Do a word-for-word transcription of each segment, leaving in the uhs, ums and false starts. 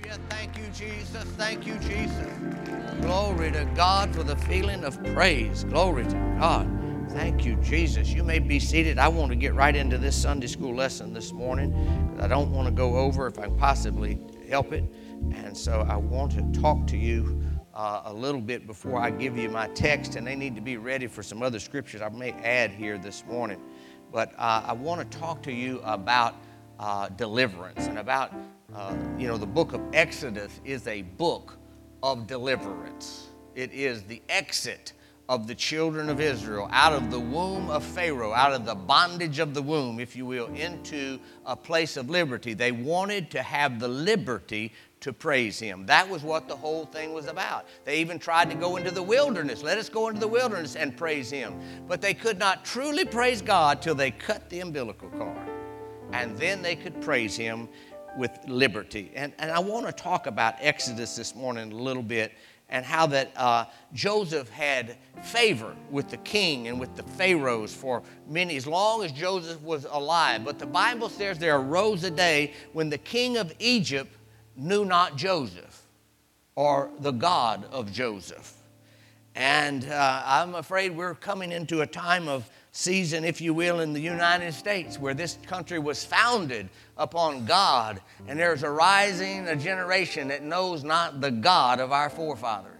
Hallelujah. Thank you, Jesus. Thank you, Jesus. Glory to God for the feeling of praise. Glory to God. Thank you, Jesus. You may be seated. I want to get right into this Sunday school lesson this morning because I don't want to go over if I can possibly help it. And so I want to talk to you uh, a little bit before I give you my text, and they need to be ready for some other scriptures I may add here this morning. But uh, I want to talk to you about uh, deliverance and about, uh, you know, the book of Exodus is a book of deliverance. It is the exit of the children of Israel out of the womb of Pharaoh, out of the bondage of the womb, if you will, into a place of liberty. They wanted to have the liberty to praise him. That was what the whole thing was about. They even tried to go into the wilderness. Let us go into the wilderness and praise him. But they could not truly praise God till they cut the umbilical cord. And then they could praise him with liberty. And, and I want to talk about Exodus this morning a little bit, and how that uh, Joseph had favor with the king and with the pharaohs for many, as long as Joseph was alive. But the Bible says there arose a day when the king of Egypt knew not Joseph, or the God of Joseph. And uh, I'm afraid we're coming into a time of season, if you will, in the United States, where this country was founded upon God, and there's a rising a generation that knows not the God of our forefathers.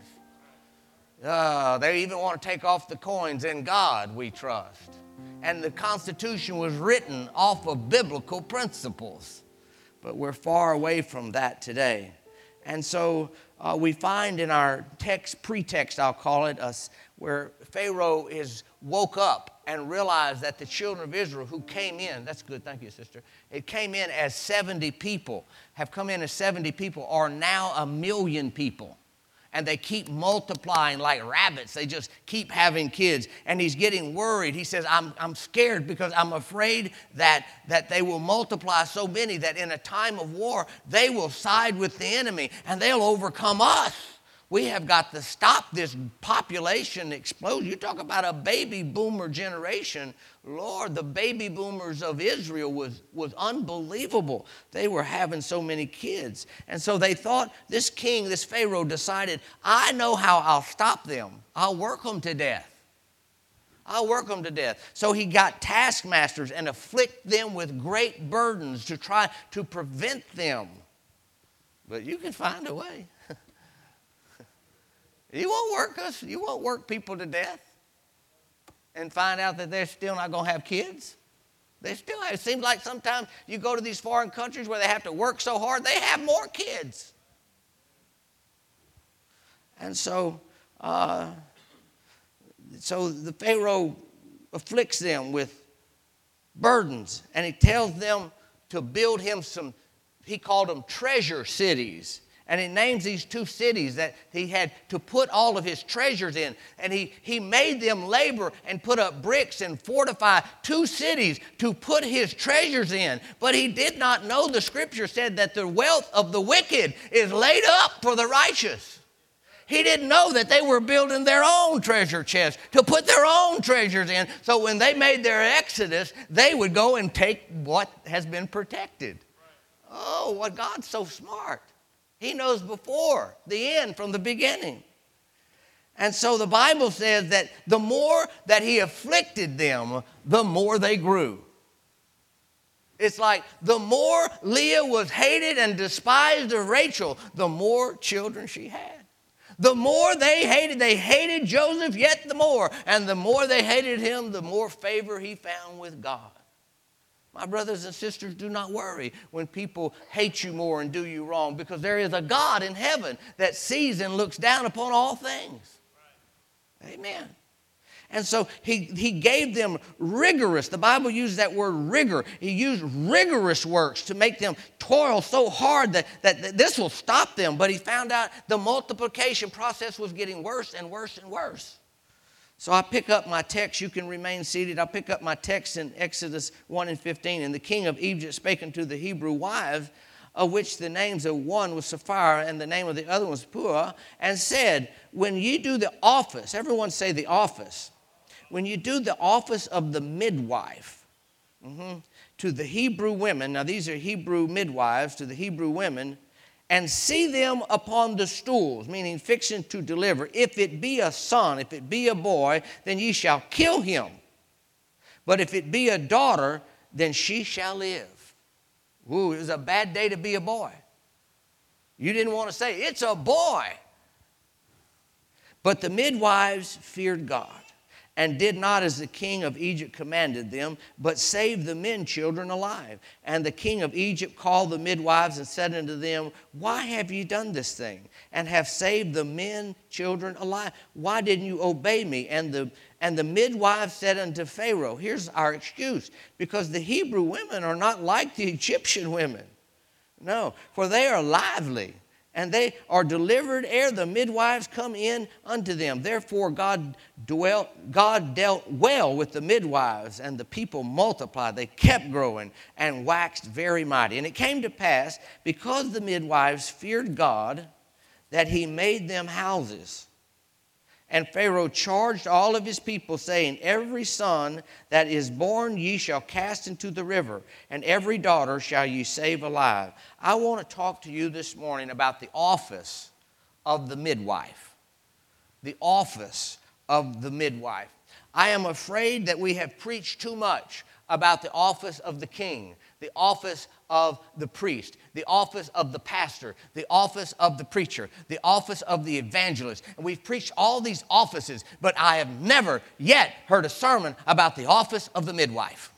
Uh, they even want to take off the coins, "In God we trust." And the Constitution was written off of biblical principles. But we're far away from that today. And so uh, we find in our text, pretext I'll call it, us, where Pharaoh is woke up and realized that the children of Israel who came in, that's good, thank you, sister, it came in as seventy people, have come in as seventy people, are now a million people. And they keep multiplying like rabbits. They just keep having kids. And he's getting worried. He says, I'm, I'm scared because I'm afraid that, that they will multiply so many that in a time of war, they will side with the enemy and they'll overcome us. We have got to stop this population explosion. You talk about a baby boomer generation. Lord, the baby boomers of Israel was, was unbelievable. They were having so many kids. And so they thought, this king, this Pharaoh decided, I know how I'll stop them. I'll work them to death. I'll work them to death. So he got taskmasters and afflict them with great burdens to try to prevent them. But you can find a way. You won't work us. You won't work people to death and find out that they're still not going to have kids. They still have. It seems like sometimes you go to these foreign countries where they have to work so hard, they have more kids. And so, uh, so the Pharaoh afflicts them with burdens, and he tells them to build him some, he called them treasure cities. And he names these two cities that he had to put all of his treasures in. And he, he made them labor and put up bricks and fortify two cities to put his treasures in. But he did not know, the scripture said, that the wealth of the wicked is laid up for the righteous. He didn't know that they were building their own treasure chest to put their own treasures in. So when they made their exodus, they would go and take what has been protected. Oh, what God's so smart. He knows before the end from the beginning. And so the Bible says that the more that he afflicted them, the more they grew. It's like the more Leah was hated and despised of Rachel, the more children she had. The more they hated, they hated Joseph yet the more. And the more they hated him, the more favor he found with God. My brothers and sisters, do not worry when people hate you more and do you wrong, because there is a God in heaven that sees and looks down upon all things. Right. Amen. And so he, he gave them rigorous, the Bible uses that word rigor. He used rigorous works to make them toil so hard that, that, that this will stop them. But he found out the multiplication process was getting worse and worse and worse. So I pick up my text. You can remain seated. I'll pick up my text in Exodus one and fifteen. And the king of Egypt spake unto the Hebrew wives, of which the names of one was Sapphira and the name of the other was Puah, and said, when you do the office, everyone say the office, when you do the office of the midwife, mm-hmm, to the Hebrew women, now these are Hebrew midwives, to the Hebrew women, and see them upon the stools, meaning fixing to deliver. If it be a son, if it be a boy, then ye shall kill him. But if it be a daughter, then she shall live. Ooh, it was a bad day to be a boy. You didn't want to say, it's a boy. But the midwives feared God, and did not as the king of Egypt commanded them, but saved the men children alive. And the king of Egypt called the midwives and said unto them, why have ye done this thing, and have saved the men children alive? Why didn't you obey me? And the and the midwives said unto Pharaoh, here's our excuse, because the Hebrew women are not like the Egyptian women. No, for they are lively, and they are delivered ere the midwives come in unto them. Therefore God dwelt, God dealt well with the midwives, and the people multiplied. They kept growing and waxed very mighty. And it came to pass, because the midwives feared God, that he made them houses. And Pharaoh charged all of his people, saying, every son that is born ye shall cast into the river, and every daughter shall ye save alive. I want to talk to you this morning about the office of the midwife. The office of the midwife. I am afraid that we have preached too much about the office of the king, the office of the priest, the office of the pastor, the office of the preacher, the office of the evangelist. And we've preached all these offices, but I have never yet heard a sermon about the office of the midwife.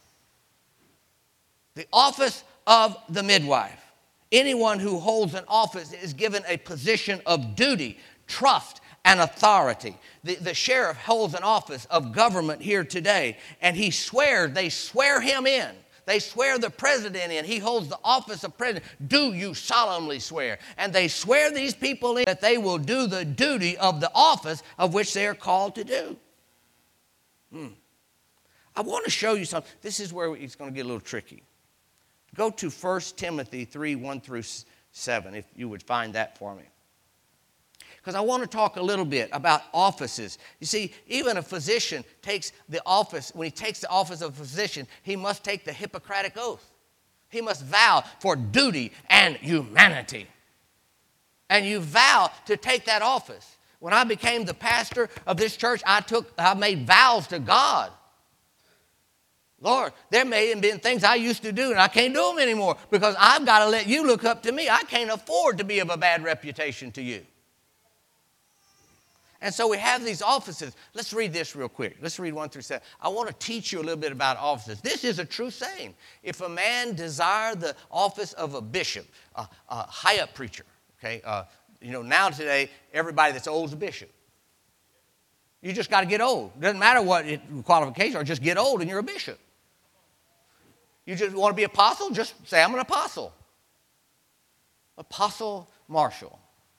The office of the midwife. Anyone who holds an office is given a position of duty, trust, and authority. The, the sheriff holds an office of government here today, and he swears, they swear him in. They swear the president in. He holds the office of president. Do you solemnly swear? And they swear these people in that they will do the duty of the office of which they are called to do. Hmm. I want to show you something. This is where it's going to get a little tricky. Go to First Timothy three, one through seven, if you would find that for me. Because I want to talk a little bit about offices. You see, even a physician takes the office, when he takes the office of a physician, he must take the Hippocratic Oath. He must vow for duty and humanity. And you vow to take that office. When I became the pastor of this church, I took, I made vows to God. Lord, there may have been things I used to do and I can't do them anymore because I've got to let you look up to me. I can't afford to be of a bad reputation to you. And so we have these offices. Let's read this real quick. Let's read one through seven. I want to teach you a little bit about offices. This is a true saying. If a man desire the office of a bishop, a, a high-up preacher, okay, uh, you know, now today, everybody that's old is a bishop. You just got to get old. Doesn't matter what it, qualifications are, just get old and you're a bishop. You just want to be apostle? Just say, I'm an apostle. Apostle Marshall.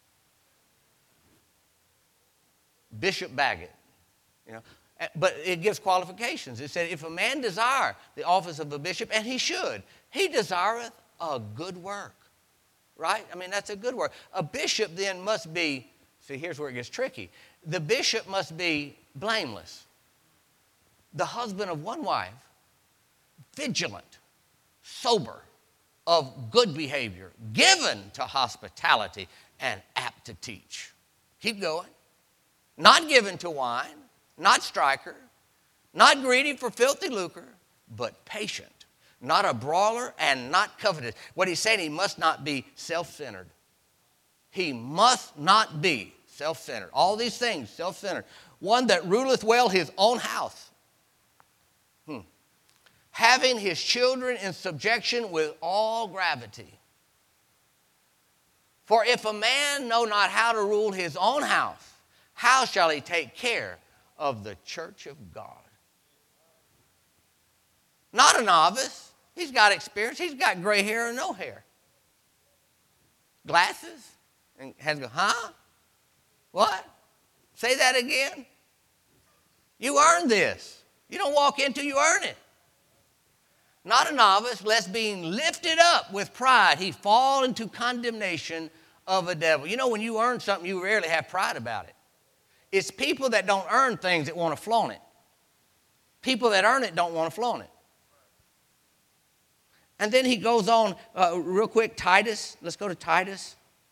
Bishop Baggett, you know, but it gives qualifications. It said, if a man desire the office of a bishop, and he should, he desireth a good work, right? I mean, that's a good work. A bishop then must be, see, here's where it gets tricky. The bishop must be blameless, the husband of one wife, vigilant, sober, of good behavior, given to hospitality, and apt to teach. Keep going. Not given to wine, not striker, not greedy for filthy lucre, but patient, not a brawler and not covetous. What he's saying, he must not be self-centered. He must not be self-centered. All these things, self-centered. One that ruleth well his own house, hmm. having his children in subjection with all gravity. For if a man know not how to rule his own house, how shall he take care of the church of God? Not a novice. He's got experience. He's got gray hair and no hair. Glasses. And has to go, huh? What? Say that again. You earned this. You don't walk into, you earn it. Not a novice, lest being lifted up with pride, he fall into condemnation of a devil. You know, when you earn something, you rarely have pride about it. It's people that don't earn things that want to flaunt it. People that earn it don't want to flaunt it. And then he goes on uh, real quick, Titus. Let's go to Titus.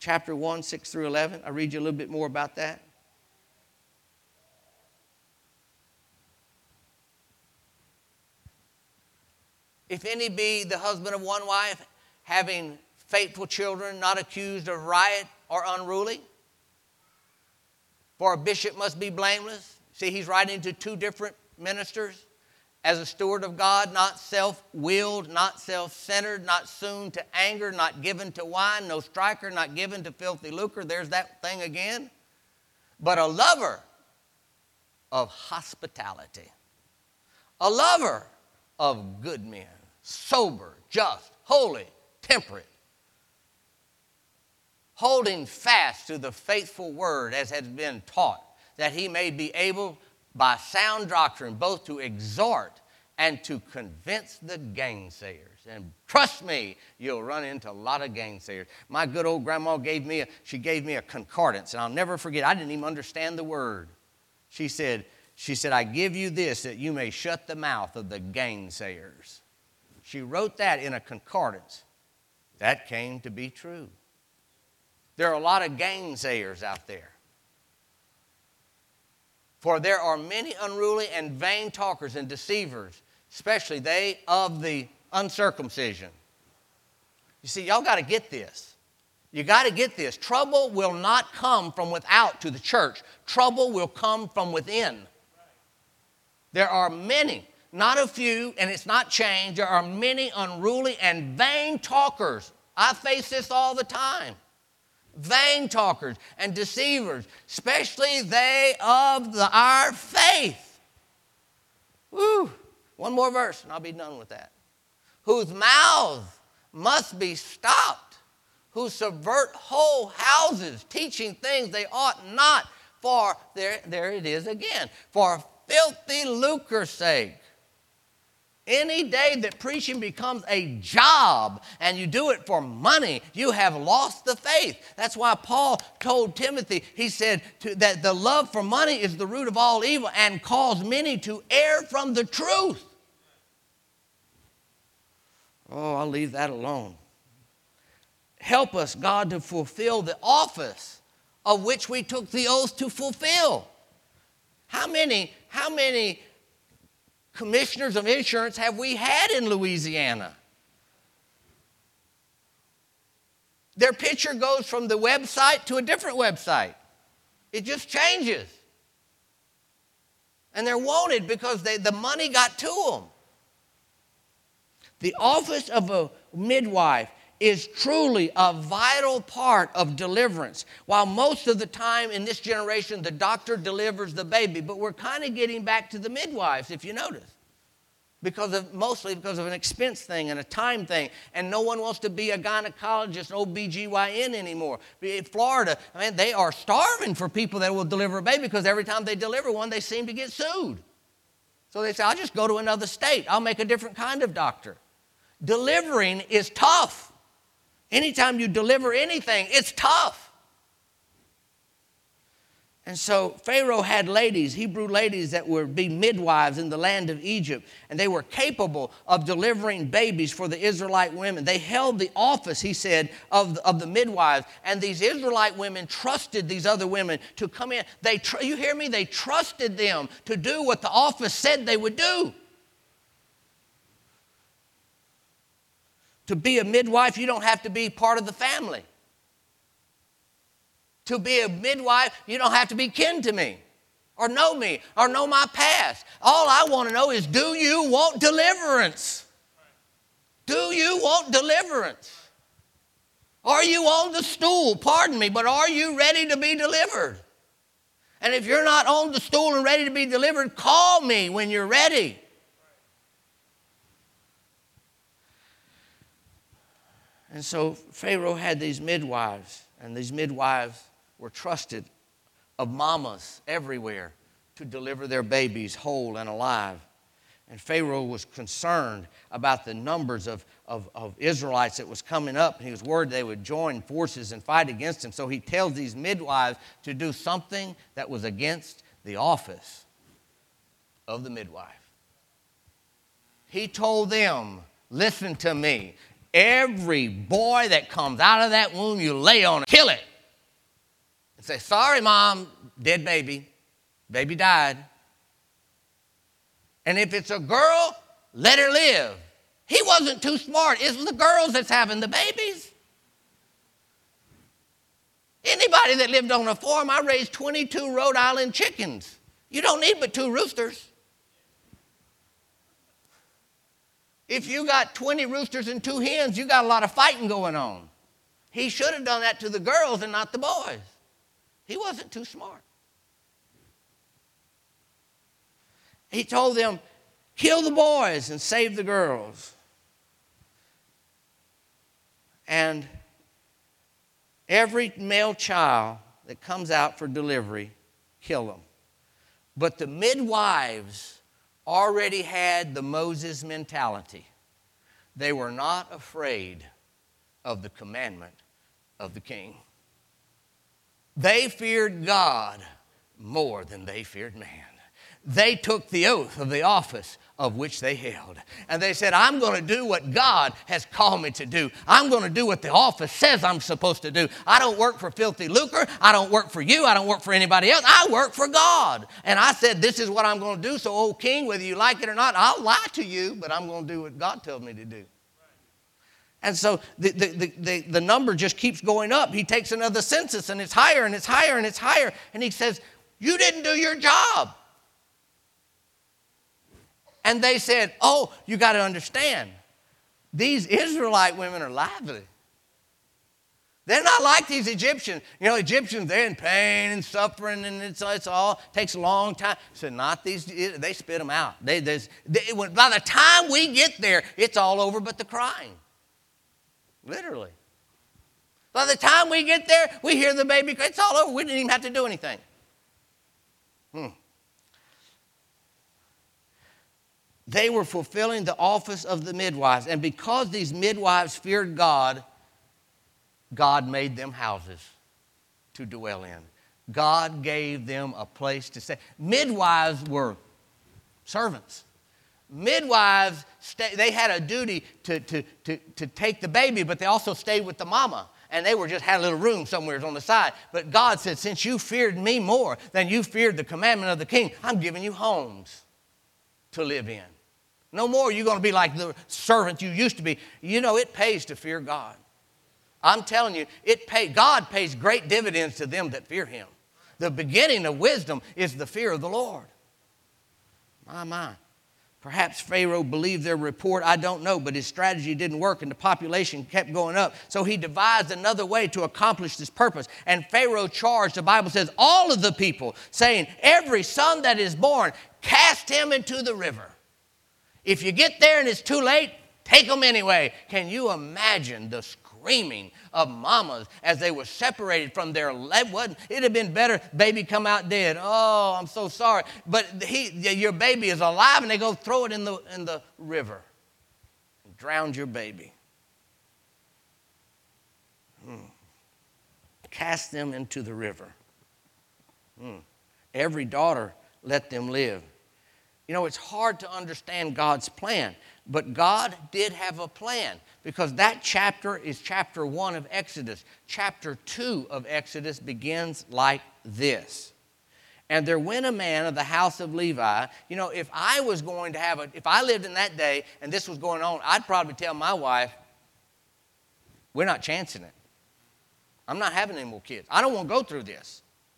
chapter one, six through eleven. I'll read you a little bit more about that. If any be the husband of one wife, having faithful children, not accused of riot or unruly, for a bishop must be blameless. See, he's writing to two different ministers. As a steward of God, not self-willed, not self-centered, not soon to anger, not given to wine, no striker, not given to filthy lucre. There's that thing again. But a lover of hospitality. A lover of good men, sober, just, holy, temperate, holding fast to the faithful word as has been taught, that he may be able by sound doctrine both to exhort and to convince the gainsayers. And trust me, you'll run into a lot of gainsayers. My good old grandma gave me a, she gave me a concordance, and I'll never forget, I didn't even understand the word. She said, she said, I give you this that you may shut the mouth of the gainsayers. She wrote that in a concordance. That came to be true. There are a lot of gainsayers out there. For there are many unruly and vain talkers and deceivers, especially they of the uncircumcision. You see, y'all got to get this. You got to get this. Trouble will not come from without to the church. Trouble will come from within. There are many, not a few, and it's not changed. There are many unruly and vain talkers. I face this all the time. Vain talkers and deceivers, especially they of the, our faith. Woo. One more verse and I'll be done with that. Whose mouth must be stopped, who subvert whole houses, teaching things they ought not, for, there, there it is again, for filthy lucre's sake. Any day that preaching becomes a job and you do it for money, you have lost the faith. That's why Paul told Timothy, he said to, that the love for money is the root of all evil and cause many to err from the truth. Oh, I'll leave that alone. Help us, God, to fulfill the office of which we took the oath to fulfill. How many, how many commissioners of insurance have we had in Louisiana? Their picture goes from the website to a different website. It just changes. And they're wanted because they, the money got to them. The office of a midwife is truly a vital part of deliverance. While most of the time in this generation, the doctor delivers the baby, but we're kind of getting back to the midwives, if you notice. Because of, mostly because of an expense thing and a time thing. And no one wants to be a gynecologist, an O B G Y N anymore. In Florida, I mean, they are starving for people that will deliver a baby because every time they deliver one, they seem to get sued. So they say, I'll just go to another state. I'll make a different kind of doctor. Delivering is tough. Anytime you deliver anything, it's tough. And so Pharaoh had ladies, Hebrew ladies that would be midwives in the land of Egypt, and they were capable of delivering babies for the Israelite women. They held the office, he said, of, of the midwives, and these Israelite women trusted these other women to come in. They, tr- you hear me? They trusted them to do what the office said they would do. To be a midwife, you don't have to be part of the family. To be a midwife, you don't have to be kin to me or know me or know my past. All I want to know is, do you want deliverance? Do you want deliverance? Are you on the stool? Pardon me, but are you ready to be delivered? And if you're not on the stool and ready to be delivered, call me when you're ready. And so Pharaoh had these midwives, and these midwives were trusted of mamas everywhere to deliver their babies whole and alive. And Pharaoh was concerned about the numbers of, of, of Israelites that was coming up, and he was worried they would join forces and fight against him. So he tells these midwives to do something that was against the office of the midwife. He told them, listen to me. Every boy that comes out of that womb, you lay on it, kill it. And say, sorry, Mom, dead baby. Baby died. And if it's a girl, let her live. He wasn't too smart. It's the girls that's having the babies. Anybody that lived on a farm, I raised twenty-two Rhode Island chickens. You don't need but two roosters. If you got twenty roosters and two hens, you got a lot of fighting going on. He should have done that to the girls and not the boys. He wasn't too smart. He told them, kill the boys and save the girls. And every male child that comes out for delivery, kill them. But the midwives already had the Moses mentality. They were not afraid of the commandment of the king. They feared God more than they feared man. They took the oath of the office of which they held. And they said, I'm going to do what God has called me to do. I'm going to do what the office says I'm supposed to do. I don't work for filthy lucre. I don't work for you. I don't work for anybody else. I work for God. And I said, this is what I'm going to do. So, old king, whether you like it or not, I'll lie to you, but I'm going to do what God tells me to do. And so the, the, the, the, the number just keeps going up. He takes another census, and it's higher, and it's higher, and it's higher. And he says, you didn't do your job. And they said, oh, you got to understand, these Israelite women are lively. They're not like these Egyptians. You know, Egyptians, they're in pain and suffering, and it's, it's all, takes a long time. So not these, they spit them out. They, they, they, by the time we get there, it's all over but the crying. Literally. By the time we get there, we hear the baby cry. It's all over. We didn't even have to do anything. Hmm. They were fulfilling the office of the midwives. And because these midwives feared God, God made them houses to dwell in. God gave them a place to stay. Midwives were servants. Midwives, stay, they had a duty to, to, to, to take the baby, but they also stayed with the mama. And they were just had a little room somewhere on the side. But God said, since you feared me more than you feared the commandment of the king, I'm giving you homes to live in. No more you're going to be like the servant you used to be. You know, it pays to fear God. I'm telling you, it pay, God pays great dividends to them that fear him. The beginning of wisdom is the fear of the Lord. My, my. Perhaps Pharaoh believed their report, I don't know, but his strategy didn't work and the population kept going up. So he devised another way to accomplish this purpose. And Pharaoh charged, the Bible says, all of the people, saying, every son that is born, cast him into the river. If you get there and it's too late, take them anyway. Can you imagine the screaming of mamas as they were separated from their lead? It'd have been better, baby come out dead. Oh, I'm so sorry. But he, your baby is alive, and they go throw it in the, in the river and drown your baby. Hmm. Cast them into the river. Hmm. Every daughter, let them live. You know, it's hard to understand God's plan, but God did have a plan, because that chapter is chapter one of Exodus. Chapter two of Exodus begins like this. And there went a man of the house of Levi. You know, if I was going to have a, if I lived in that day and this was going on, I'd probably tell my wife, we're not chancing it. I'm not having any more kids. I don't want to go through this.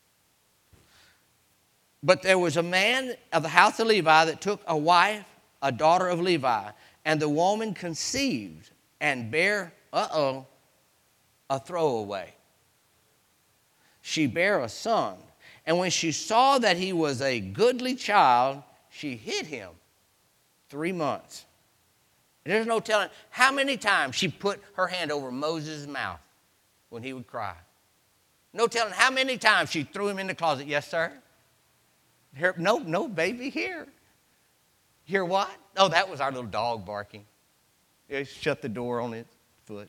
But there was a man of the house of Levi that took a wife, a daughter of Levi, and the woman conceived and bare, uh-oh, a throwaway. She bare a son. And when she saw that he was a goodly child, she hid him three months. And there's no telling how many times she put her hand over Moses' mouth when he would cry. No telling how many times she threw him in the closet. Yes, sir? Here, no, no, baby, here. Hear what? Oh, that was our little dog barking. It shut the door on its foot.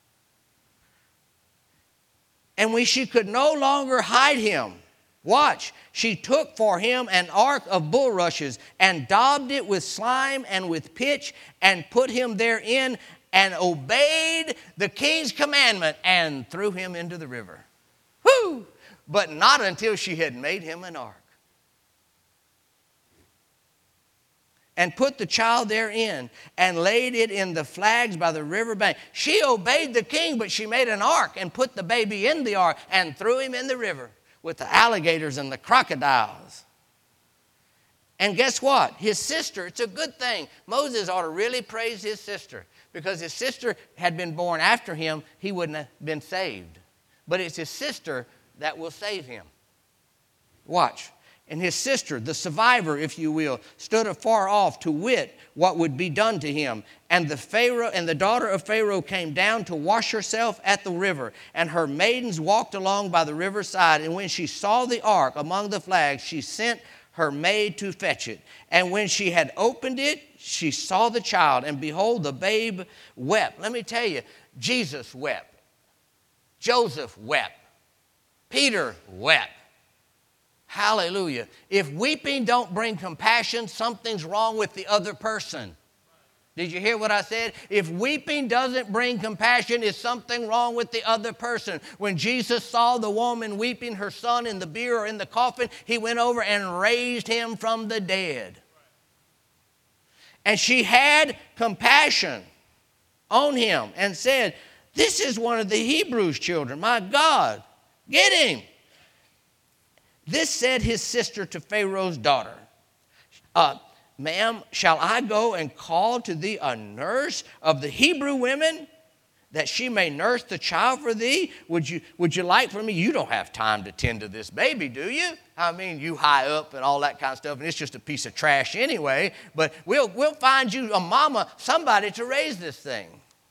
And when she could no longer hide him, watch, she took for him an ark of bulrushes and daubed it with slime and with pitch and put him therein and obeyed the king's commandment and threw him into the river. Whoo! But not until she had made him an ark. And put the child therein, and laid it in the flags by the river bank. She obeyed the king, but she made an ark and put the baby in the ark and threw him in the river with the alligators and the crocodiles. And guess what? His sister, it's a good thing. Moses ought to really praise his sister, because his sister had been born after him, he wouldn't have been saved. But it's his sister that will save him. Watch. And his sister, the survivor, if you will, stood afar off to wit what would be done to him. And the Pharaoh and the daughter of Pharaoh came down to wash herself at the river. And her maidens walked along by the riverside. And when she saw the ark among the flags, she sent her maid to fetch it. And when she had opened it, she saw the child. And behold, the babe wept. Let me tell you, Jesus wept. Joseph wept. Peter wept. Hallelujah. If weeping don't bring compassion, something's wrong with the other person. Did you hear what I said? If weeping doesn't bring compassion, is something wrong with the other person. When Jesus saw the woman weeping her son in the bier or in the coffin, he went over and raised him from the dead. And she had compassion on him and said, "This is one of the Hebrews' children. My God, get him." This said his sister to Pharaoh's daughter, uh, "Ma'am, shall I go and call to thee a nurse of the Hebrew women, that she may nurse the child for thee? Would you, would you like for me?" You don't have time to tend to this baby, do you? I mean, you high up and all that kind of stuff, and it's just a piece of trash anyway. But we'll, we'll find you a mama, somebody to raise this thing.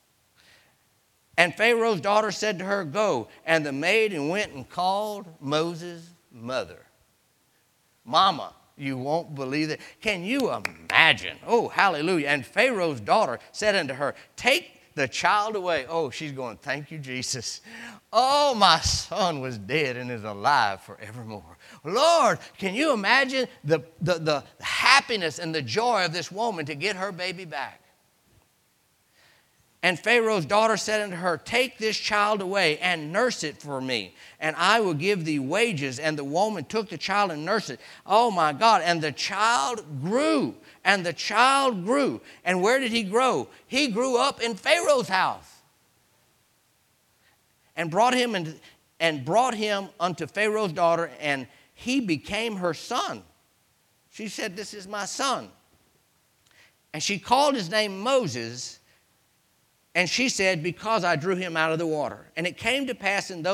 And Pharaoh's daughter said to her, "Go." And the maiden went and called Moses' mother. Mama, you won't believe it. Can you imagine? Oh, hallelujah. And Pharaoh's daughter said unto her, "Take the child away." Oh, she's going, "Thank you, Jesus. Oh, my son was dead and is alive forevermore." Lord, can you imagine the, the, the happiness and the joy of this woman to get her baby back? And Pharaoh's daughter said unto her, "Take this child away and nurse it for me, and I will give thee wages." And the woman took the child and nursed it. Oh, my God. And the child grew, and the child grew. And where did he grow? He grew up in Pharaoh's house. And brought him, and, and brought him unto Pharaoh's daughter, and he became her son. She said, "This is my son." And she called his name Moses. And she said, "Because I drew him out of the water." And it came to pass in those